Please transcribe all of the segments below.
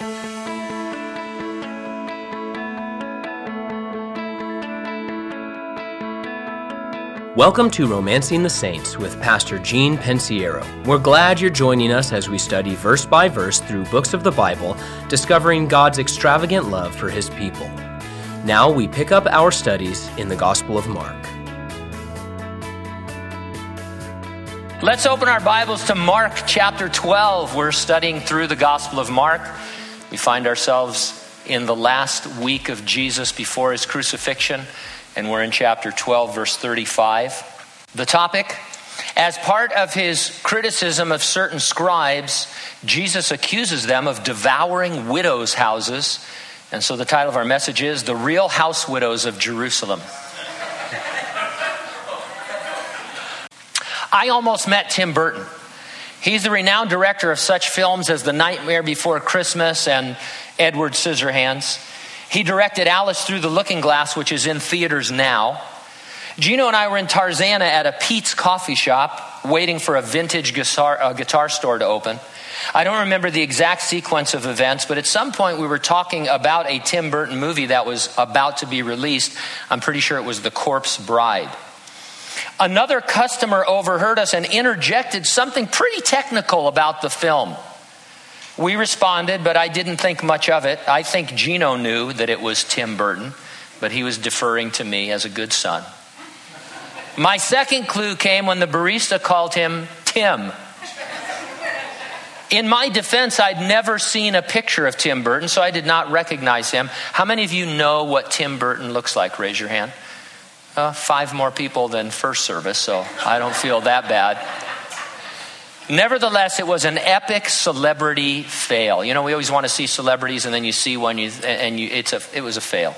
Welcome to Romancing the Saints with Pastor Gene Pensiero. We're glad you're joining us as we study verse by verse through books of the Bible, discovering God's extravagant love for His people. Now we pick up our studies in the Gospel of Mark. Let's open our Bibles to Mark chapter 12. We're studying through the Gospel of Mark. We find ourselves in the last week of Jesus before His crucifixion. And we're in chapter 12, verse 35. The topic: as part of His criticism of certain scribes, Jesus accuses them of devouring widows' houses. And so the title of our message is The Real House Widows of Jerusalem. I almost met Tim Burton. He's the renowned director of such films as The Nightmare Before Christmas and Edward Scissorhands. He directed Alice Through the Looking Glass, which is in theaters now. Gino and I were in Tarzana at a Pete's coffee shop, waiting for a vintage guitar store to open. I don't remember the exact sequence of events, but at some point we were talking about a Tim Burton movie that was about to be released. I'm pretty sure it was The Corpse Bride. Another customer overheard us and interjected something pretty technical about the film. We responded, but I didn't think much of it. I think Gino knew that it was Tim Burton, but he was deferring to me as a good son. My second clue came when the barista called him Tim. In my defense, I'd never seen a picture of Tim Burton, so I did not recognize him. How many of you know what Tim Burton looks like? Raise your hand. 5 more people than first service, so I don't feel that bad. Nevertheless, it was an epic celebrity fail. You know, we always want to see celebrities, and then you see one, it was a fail.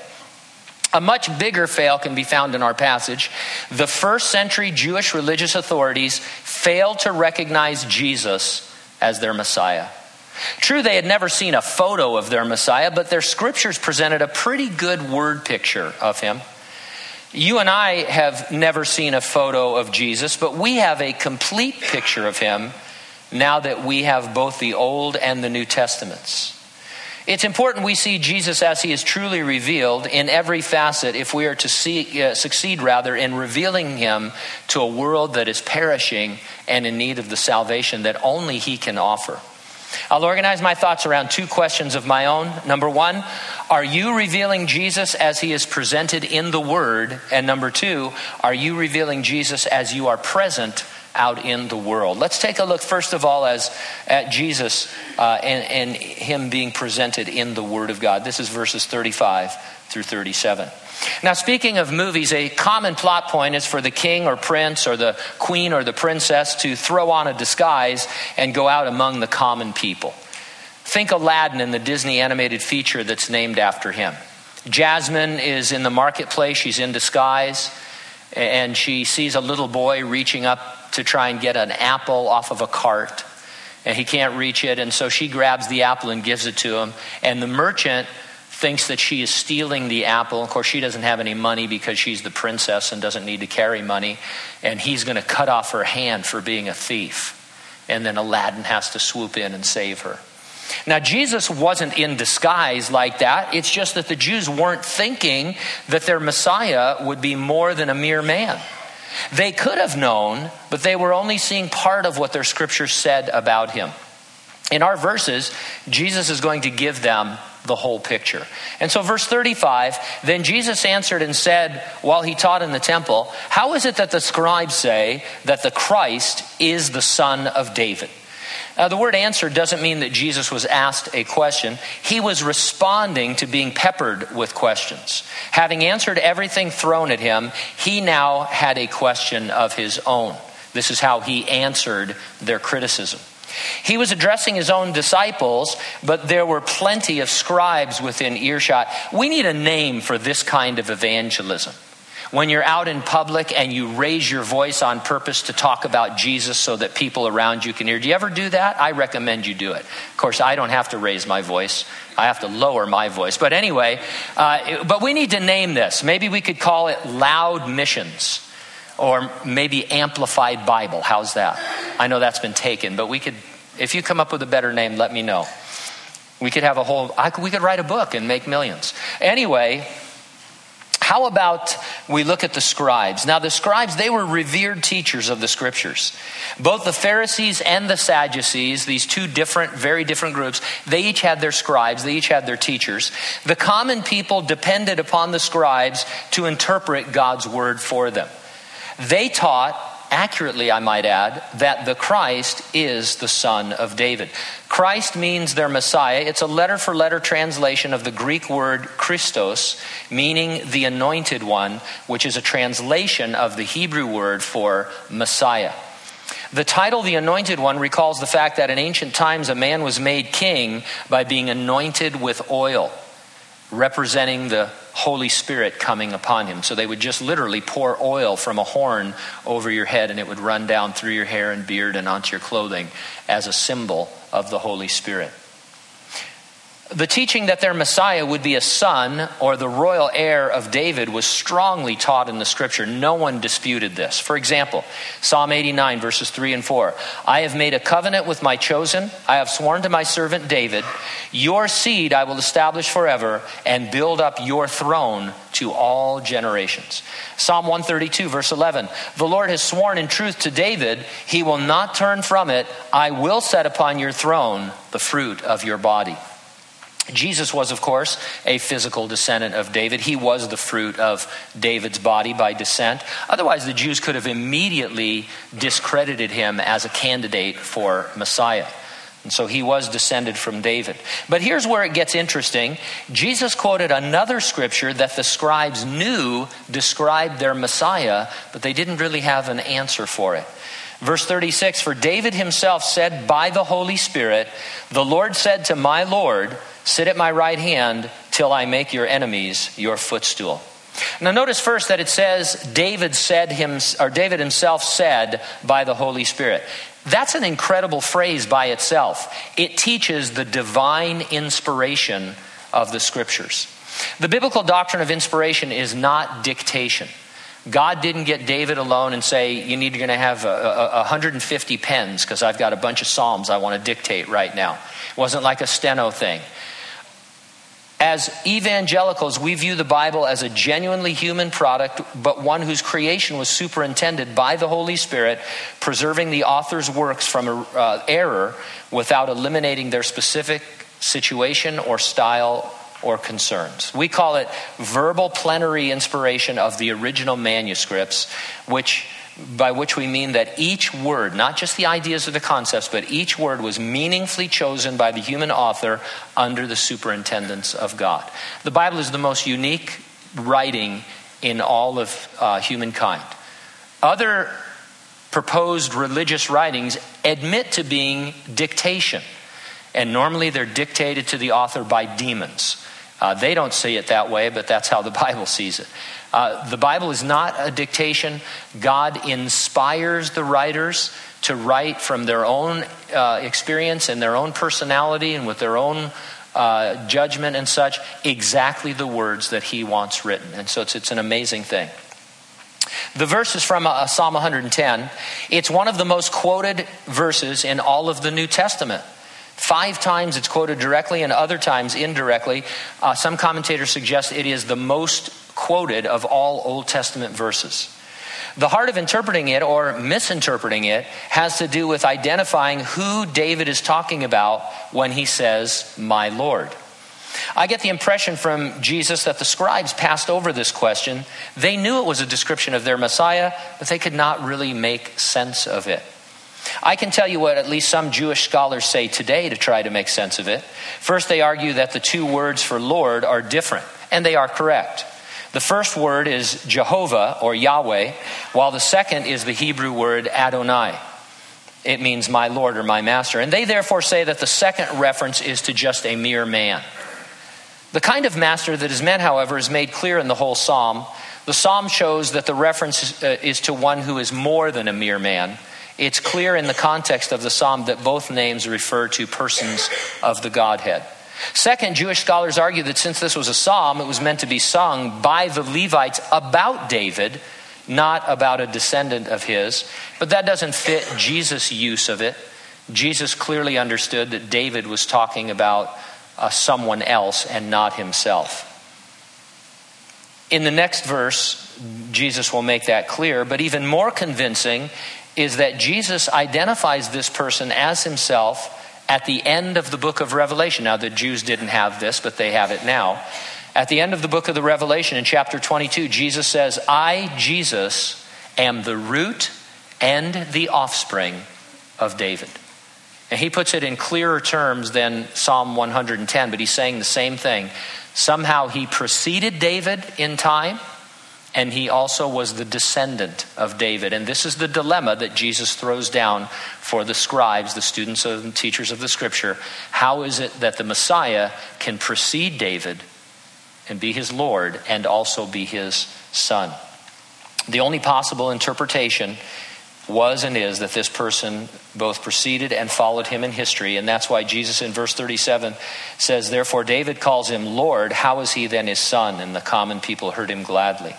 A much bigger fail can be found in our passage. The first century Jewish religious authorities failed to recognize Jesus as their Messiah. True, they had never seen a photo of their Messiah, but their scriptures presented a pretty good word picture of him. You and I have never seen a photo of Jesus, but we have a complete picture of him now that we have both the Old and the New Testaments. It's important we see Jesus as he is truly revealed in every facet if we are to succeed in revealing him to a world that is perishing and in need of the salvation that only he can offer. I'll organize my thoughts around 2 questions of my own. Number 1, are you revealing Jesus as he is presented in the Word? And number 2, are you revealing Jesus as you are present out in the world? Let's take a look first of all at Jesus and him being presented in the Word of God. This is verses 35 through 37. Now, speaking of movies, a common plot point is for the king or prince or the queen or the princess to throw on a disguise and go out among the common people. Think Aladdin in the Disney animated feature that's named after him. Jasmine is in the marketplace. She's in disguise, and she sees a little boy reaching up to try and get an apple off of a cart, and he can't reach it, and so she grabs the apple and gives it to him, and the merchant thinks that she is stealing the apple. Of course, she doesn't have any money because she's the princess and doesn't need to carry money. And he's going to cut off her hand for being a thief. And then Aladdin has to swoop in and save her. Now, Jesus wasn't in disguise like that. It's just that the Jews weren't thinking that their Messiah would be more than a mere man. They could have known, but they were only seeing part of what their scriptures said about him. In our verses, Jesus is going to give them the whole picture. And so verse 35, then Jesus answered and said, while he taught in the temple, how is it that the scribes say that the Christ is the son of David? Now, the word answer doesn't mean that Jesus was asked a question. He was responding to being peppered with questions. Having answered everything thrown at him, he now had a question of his own. This is how he answered their criticism. He was addressing his own disciples, but there were plenty of scribes within earshot. We need a name for this kind of evangelism. When you're out in public and you raise your voice on purpose to talk about Jesus so that people around you can hear. Do you ever do that? I recommend you do it. Of course, I don't have to raise my voice. I have to lower my voice. But anyway, but we need to name this. Maybe we could call it Loud Missions. Or maybe Amplified Bible. How's that? I know that's been taken, but we could, if you come up with a better name, let me know. We could have we could write a book and make millions. Anyway, how about we look at the scribes? Now the scribes, they were revered teachers of the scriptures. Both the Pharisees and the Sadducees, these two very different groups, they each had their scribes, they each had their teachers. The common people depended upon the scribes to interpret God's word for them. They taught, accurately I might add, that the Christ is the Son of David. Christ means their Messiah. It's a letter-for-letter translation of the Greek word Christos, meaning the anointed one, which is a translation of the Hebrew word for Messiah. The title, the Anointed One, recalls the fact that in ancient times a man was made king by being anointed with oil, representing the Holy Spirit coming upon him. So they would just literally pour oil from a horn over your head, and it would run down through your hair and beard and onto your clothing as a symbol of the Holy Spirit. The teaching that their Messiah would be a son or the royal heir of David was strongly taught in the scripture. No one disputed this. For example, Psalm 89 verses 3 and 4. I have made a covenant with my chosen. I have sworn to my servant David. Your seed I will establish forever and build up your throne to all generations. Psalm 132 verse 11. The Lord has sworn in truth to David. He will not turn from it. I will set upon your throne the fruit of your body. Jesus was, of course, a physical descendant of David. He was the fruit of David's body by descent. Otherwise, the Jews could have immediately discredited him as a candidate for Messiah. And so he was descended from David. But here's where it gets interesting. Jesus quoted another scripture that the scribes knew described their Messiah, but they didn't really have an answer for it. Verse 36, for David himself said by the Holy Spirit, the Lord said to my Lord, sit at my right hand till I make your enemies your footstool. Now notice first that it says David himself said by the Holy Spirit. That's an incredible phrase by itself. It teaches the divine inspiration of the scriptures. The biblical doctrine of inspiration is not dictation. God didn't get David alone and say, you're going to have 150 pens because I've got a bunch of Psalms I want to dictate right now. It wasn't like a steno thing. As evangelicals, we view the Bible as a genuinely human product, but one whose creation was superintended by the Holy Spirit, preserving the author's works from error without eliminating their specific situation or style or concerns. We call it verbal plenary inspiration of the original manuscripts, by which we mean that each word, not just the ideas or the concepts, but each word was meaningfully chosen by the human author under the superintendence of God. The Bible is the most unique writing in all of humankind. Other proposed religious writings admit to being dictation, and normally they're dictated to the author by demons. They don't see it that way, but that's how the Bible sees it. The Bible is not a dictation. God inspires the writers to write from their own experience and their own personality and with their own judgment and such, exactly the words that he wants written. And so it's an amazing thing. The verse is from Psalm 110. It's one of the most quoted verses in all of the New Testament. 5 times it's quoted directly and other times indirectly. Some commentators suggest it is the most quoted of all Old Testament verses. The heart of interpreting it or misinterpreting it has to do with identifying who David is talking about when he says, my Lord. I get the impression from Jesus that the scribes passed over this question. They knew it was a description of their Messiah, but they could not really make sense of it. I can tell you what at least some Jewish scholars say today to try to make sense of it. First, they argue that the 2 words for Lord are different, and they are correct. The first word is Jehovah or Yahweh, while the second is the Hebrew word Adonai. It means my Lord or my master. And they therefore say that the second reference is to just a mere man. The kind of master that is meant, however, is made clear in the whole psalm. The psalm shows that the reference is to one who is more than a mere man. It's clear in the context of the psalm that both names refer to persons of the Godhead. Second, Jewish scholars argue that since this was a psalm, it was meant to be sung by the Levites about David, not about a descendant of his. But that doesn't fit Jesus' use of it. Jesus clearly understood that David was talking about someone else and not himself. In the next verse, Jesus will make that clear, but even more convincing is that Jesus identifies this person as himself at the end of the book of Revelation. Now, the Jews didn't have this, but they have it now. At the end of the book of the Revelation, in chapter 22, Jesus says, I, Jesus, am the root and the offspring of David. And he puts it in clearer terms than Psalm 110, but he's saying the same thing. Somehow he preceded David in time, and he also was the descendant of David. And this is the dilemma that Jesus throws down for the scribes, the students and teachers of the scripture. How is it that the Messiah can precede David and be his Lord and also be his son? The only possible interpretation was and is that this person both preceded and followed him in history. And that's why Jesus in verse 37 says, therefore David calls him Lord. How is he then his son? And the common people heard him gladly.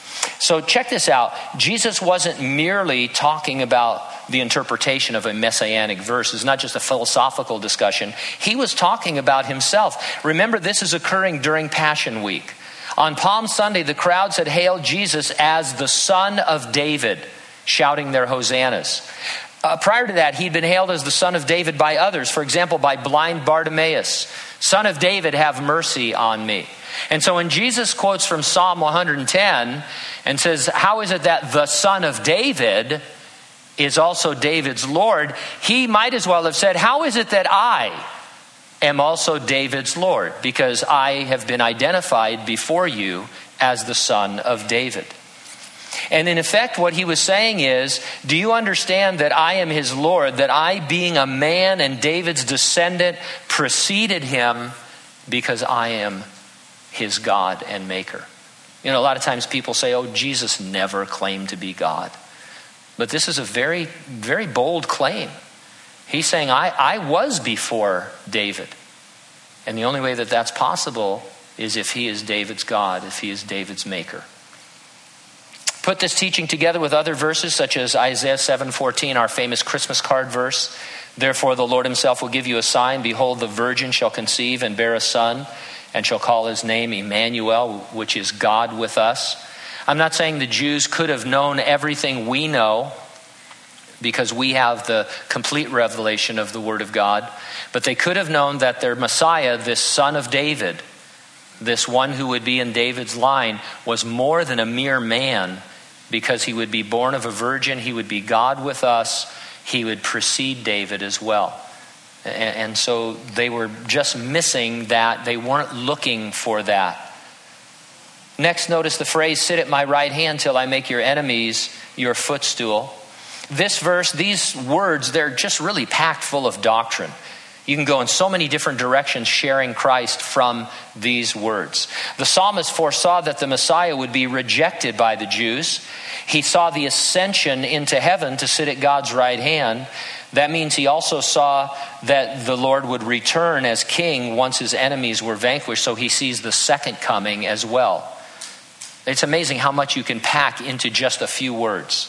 So check this out. Jesus wasn't merely talking about the interpretation of a messianic verse. It's not just a philosophical discussion. He was talking about himself. Remember, this is occurring during Passion Week. On Palm Sunday, the crowds had hailed Jesus as the Son of David, shouting their hosannas. Prior to that, he'd been hailed as the Son of David by others. For example, by blind Bartimaeus, Son of David, have mercy on me. And so when Jesus quotes from Psalm 110 and says, how is it that the Son of David is also David's Lord? He might as well have said, how is it that I am also David's Lord? Because I have been identified before you as the Son of David. And in effect, what he was saying is, do you understand that I am his Lord, that I, being a man and David's descendant, preceded him because I am his God and maker? You know, a lot of times people say, oh, Jesus never claimed to be God. But this is a very, very bold claim. He's saying, I was before David. And the only way that that's possible is if he is David's God, if he is David's maker. Put this teaching together with other verses such as Isaiah 7:14, our famous Christmas card verse. Therefore the Lord himself will give you a sign. Behold, the virgin shall conceive and bear a son, and shall call his name Emmanuel, which is God with us. I'm not saying the Jews could have known everything we know because we have the complete revelation of the Word of God, but they could have known that their Messiah, this Son of David, this one who would be in David's line, was more than a mere man, because he would be born of a virgin, he would be God with us, he would precede David as well. And so they were just missing that. They weren't looking for that. Next, notice the phrase, sit at my right hand till I make your enemies your footstool. This verse, these words, they're just really packed full of doctrine. You can go in so many different directions sharing Christ from these words. The psalmist foresaw that the Messiah would be rejected by the Jews. He saw the ascension into heaven to sit at God's right hand. That means he also saw that the Lord would return as king once his enemies were vanquished. So he sees the second coming as well. It's amazing how much you can pack into just a few words.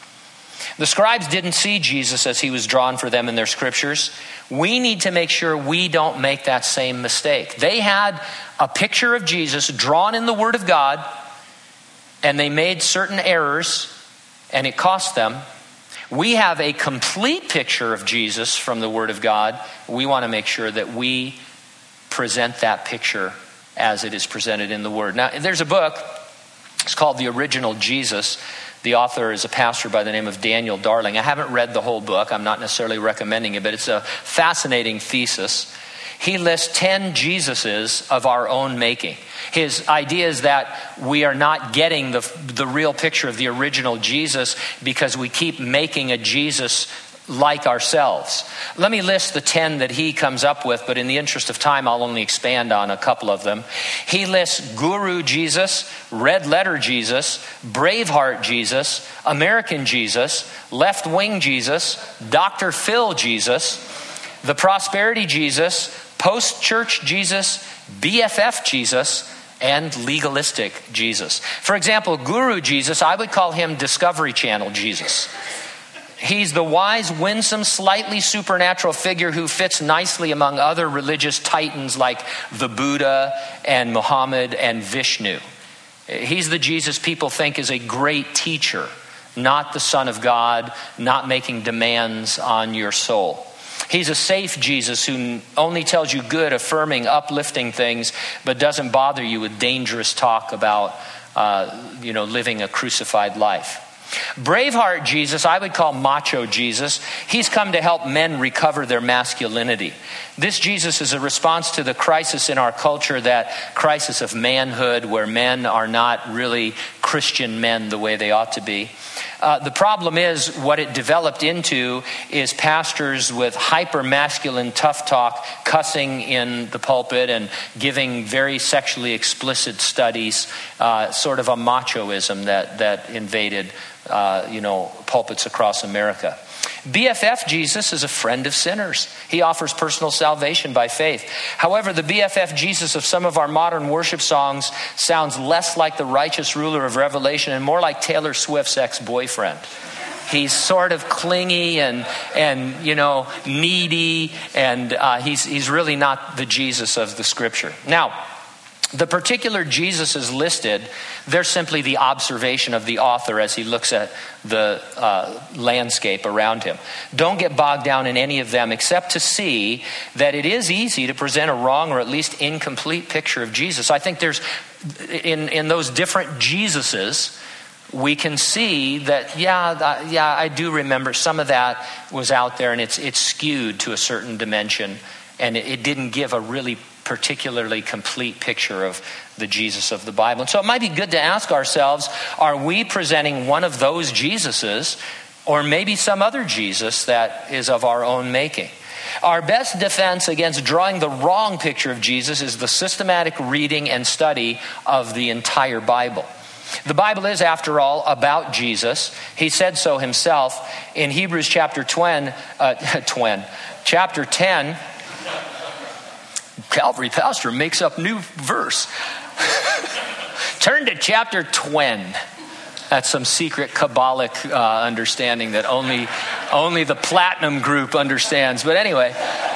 The scribes didn't see Jesus as he was drawn for them in their scriptures. We need to make sure we don't make that same mistake. They had a picture of Jesus drawn in the Word of God, and they made certain errors, and it cost them. We have a complete picture of Jesus from the Word of God. We want to make sure that we present that picture as it is presented in the Word. Now, there's a book. It's called The Original Jesus. The author is a pastor by the name of Daniel Darling. I haven't read the whole book. I'm not necessarily recommending it, but it's a fascinating thesis. He lists 10 Jesuses of our own making. His idea is that we are not getting the real picture of the original Jesus because we keep making a Jesus like ourselves. Let me list the 10 that he comes up with, but in the interest of time, I'll only expand on a couple of them. He lists Guru Jesus, Red Letter Jesus, Braveheart Jesus, American Jesus, Left Wing Jesus, Dr. Phil Jesus, the Prosperity Jesus, Post-Church Jesus, BFF Jesus, and Legalistic Jesus. For example, Guru Jesus, I would call him Discovery Channel Jesus. He's the wise, winsome, slightly supernatural figure who fits nicely among other religious titans like the Buddha and Muhammad and Vishnu. He's the Jesus people think is a great teacher, not the Son of God, not making demands on your soul. He's a safe Jesus who only tells you good, affirming, uplifting things, but doesn't bother you with dangerous talk about, living a crucified life. Braveheart Jesus, I would call macho Jesus. He's come to help men recover their masculinity. This Jesus is a response to the crisis in our culture, that crisis of manhood, where men are not really Christian men the way they ought to be. The problem is, what it developed into is pastors with hyper-masculine tough talk, cussing in the pulpit and giving very sexually explicit studies, sort of a machoism that invaded pulpits across America. BFF Jesus is a friend of sinners. He offers personal salvation by faith. However, the BFF Jesus of some of our modern worship songs sounds less like the righteous ruler of Revelation and more like Taylor Swift's ex-boyfriend. He's sort of clingy and needy, and he's really not the Jesus of the Scripture. Now, the particular Jesus is listed, they're simply the observation of the author as he looks at the landscape around him. Don't get bogged down in any of them, except to see that it is easy to present a wrong or at least incomplete picture of Jesus. I think there's, in those different Jesuses, we can see that, I do remember some of that was out there, and it's skewed to a certain dimension, and it didn't give a really particularly complete picture of the Jesus of the Bible. And so it might be good to ask ourselves, are we presenting one of those Jesuses, or maybe some other Jesus that is of our own making? Our best defense against drawing the wrong picture of Jesus is the systematic reading and study of the entire Bible. The Bible is, after all, about Jesus. He said so himself in Hebrews chapter 10. Calvary pastor makes up new verse. Turn to chapter 20. That's some secret Kabbalic understanding that only the platinum group understands. But anyway,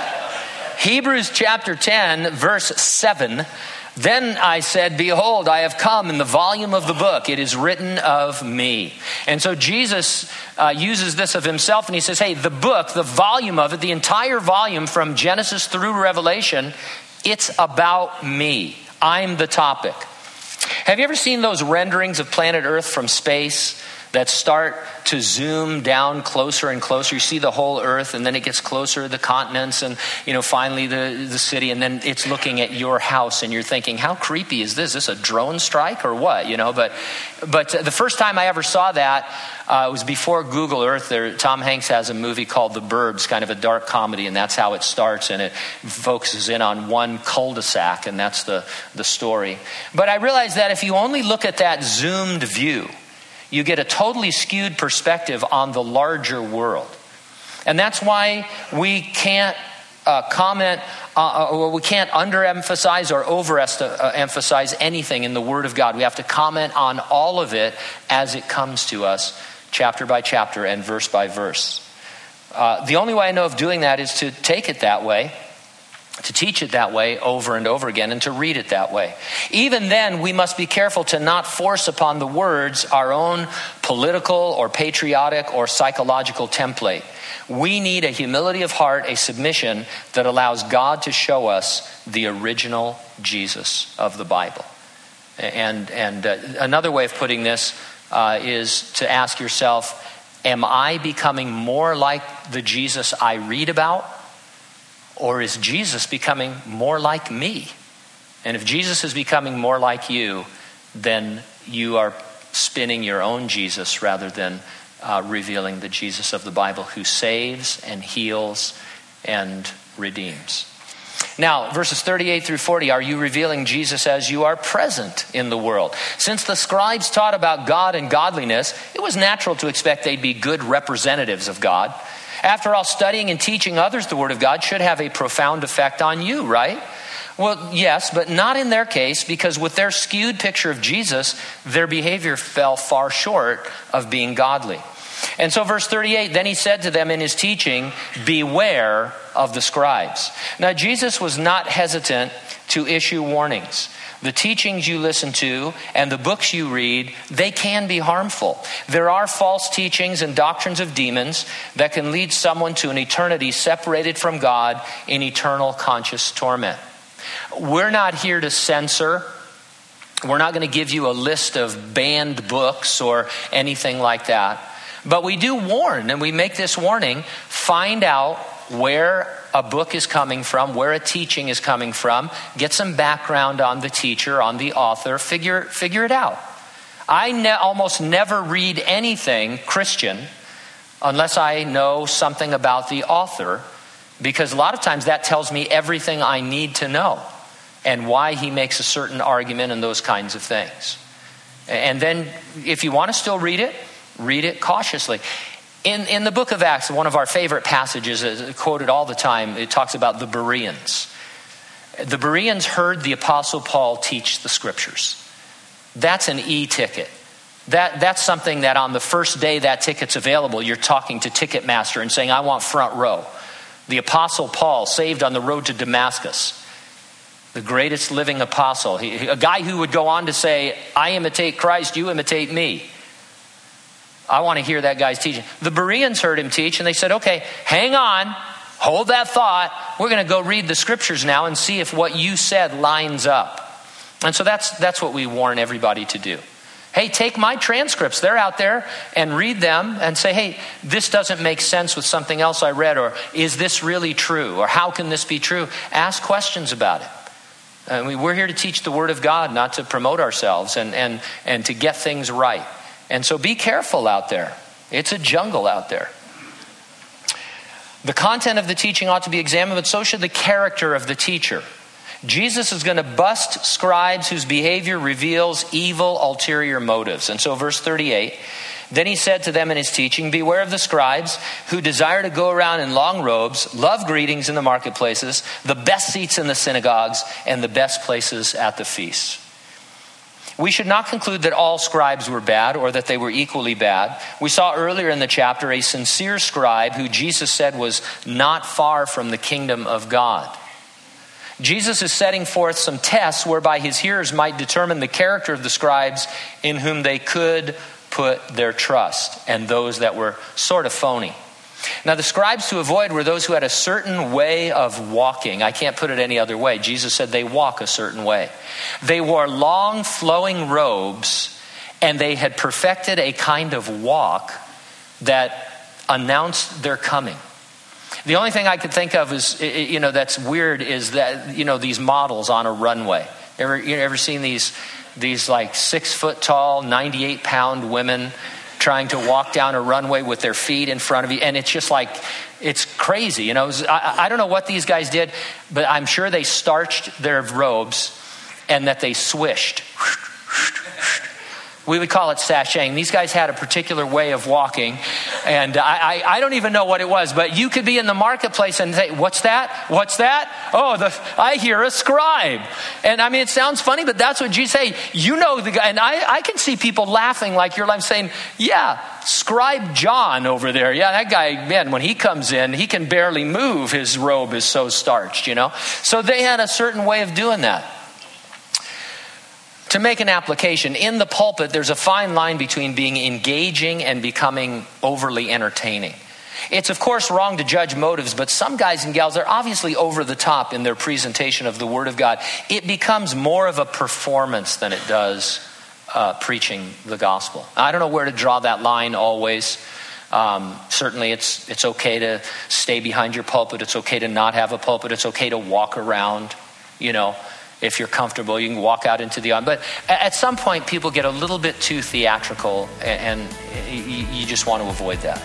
Hebrews chapter 10, verse 7. Then I said, behold, I have come in the volume of the book. It is written of me. And so Jesus uses this of himself, and he says, hey, the book, the volume of it, the entire volume from Genesis through Revelation, it's about me. I'm the topic. Have you ever seen those renderings of planet Earth from space that start to zoom down closer and closer? You see the whole Earth, and then it gets closer, the continents, and finally the city, and then it's looking at your house, and you're thinking, how creepy is this? Is this a drone strike or what? But the first time I ever saw that, it was before Google Earth. Tom Hanks has a movie called The Burbs, kind of a dark comedy, and that's how it starts, and it focuses in on one cul-de-sac, and that's the story. But I realized that if you only look at that zoomed view, you get a totally skewed perspective on the larger world. And that's why we can't comment, or we can't underemphasize or overemphasize anything in the Word of God. We have to comment on all of it as it comes to us, chapter by chapter and verse by verse. The only way I know of doing that is to take it that way, to teach it that way over and over again, and to read it that way. Even then, we must be careful to not force upon the words our own political or patriotic or psychological template. We need a humility of heart, a submission that allows God to show us the original Jesus of the Bible. And another way of putting this is to ask yourself, am I becoming more like the Jesus I read about? Or is Jesus becoming more like me? And if Jesus is becoming more like you, then you are spinning your own Jesus rather than revealing the Jesus of the Bible, who saves and heals and redeems. Now, verses 38 through 40, are you revealing Jesus as you are present in the world? Since the scribes taught about God and godliness, it was natural to expect they'd be good representatives of God. After all, studying and teaching others the Word of God should have a profound effect on you, right? Well, yes, but not in their case, because with their skewed picture of Jesus, their behavior fell far short of being godly. And so verse 38, then he said to them in his teaching, beware of the scribes. Now Jesus was not hesitant to issue warnings. The teachings you listen to and the books you read, they can be harmful. There are false teachings and doctrines of demons that can lead someone to an eternity separated from God in eternal conscious torment. We're not here to censor. We're not going to give you a list of banned books or anything like that. But we do warn, and we make this warning, find out where a book is coming from, where a teaching is coming from, get some background on the teacher, on the author, figure it out. I almost never read anything Christian unless I know something about the author, because a lot of times that tells me everything I need to know and why he makes a certain argument and those kinds of things. And then if you want to still read it cautiously. In the book of Acts, one of our favorite passages is quoted all the time. It talks about the Bereans. The Bereans heard the Apostle Paul teach the scriptures. That's an e-ticket. That's something that on the first day that ticket's available, you're talking to Ticketmaster and saying, I want front row. The Apostle Paul, saved on the road to Damascus, the greatest living apostle, a guy who would go on to say, I imitate Christ, you imitate me. I want to hear that guy's teaching. The Bereans heard him teach and they said, okay, hang on, hold that thought. We're going to go read the scriptures now and see if what you said lines up. And so that's what we warn everybody to do. Hey, take my transcripts. They're out there, and read them and say, hey, this doesn't make sense with something else I read, or is this really true? Or how can this be true? Ask questions about it. We're here to teach the word of God, not to promote ourselves and to get things right. And so be careful out there. It's a jungle out there. The content of the teaching ought to be examined, but so should the character of the teacher. Jesus is going to bust scribes whose behavior reveals evil ulterior motives. And so verse 38, then he said to them in his teaching, beware of the scribes who desire to go around in long robes, love greetings in the marketplaces, the best seats in the synagogues, and the best places at the feasts. We should not conclude that all scribes were bad or that they were equally bad. We saw earlier in the chapter a sincere scribe who Jesus said was not far from the kingdom of God. Jesus is setting forth some tests whereby his hearers might determine the character of the scribes in whom they could put their trust, and those that were sort of phony. Now, the scribes to avoid were those who had a certain way of walking. I can't put it any other way. Jesus said they walk a certain way. They wore long flowing robes, and they had perfected a kind of walk that announced their coming. The only thing I could think of is, that's weird is that, these models on a runway. You ever seen these like 6 foot tall, 98 pound women trying to walk down a runway with their feet in front of you? And it's just like, it's crazy. I don't know what these guys did, but I'm sure they starched their robes and that they swished. We would call it sashaying. These guys had a particular way of walking, and I don't even know what it was, but you could be in the marketplace and say, what's that? What's that? Oh, I hear a scribe. And I mean, it sounds funny, but that's what Jesus say. The guy, and I can see people laughing like you're like saying, yeah, Scribe John over there. Yeah, that guy, man, when he comes in, he can barely move. His robe is so starched, So they had a certain way of doing that. To make an application, in the pulpit, there's a fine line between being engaging and becoming overly entertaining. It's, of course, wrong to judge motives, but some guys and gals are obviously over the top in their presentation of the Word of God. It becomes more of a performance than it does preaching the gospel. I don't know where to draw that line always. Certainly, it's okay to stay behind your pulpit. It's okay to not have a pulpit. It's okay to walk around, If you're comfortable, you can walk out into the audience. But at some point, people get a little bit too theatrical, and you just want to avoid that.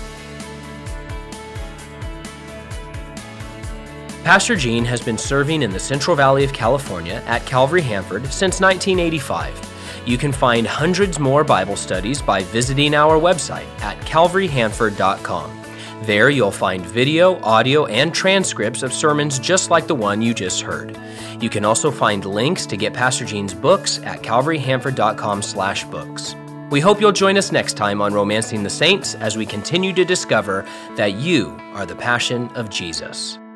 Pastor Gene has been serving in the Central Valley of California at Calvary Hanford since 1985. You can find hundreds more Bible studies by visiting our website at calvaryhanford.com. There you'll find video, audio, and transcripts of sermons just like the one you just heard. You can also find links to get Pastor Gene's books at calvaryhanford.com/books. We hope you'll join us next time on Romancing the Saints as we continue to discover that you are the passion of Jesus.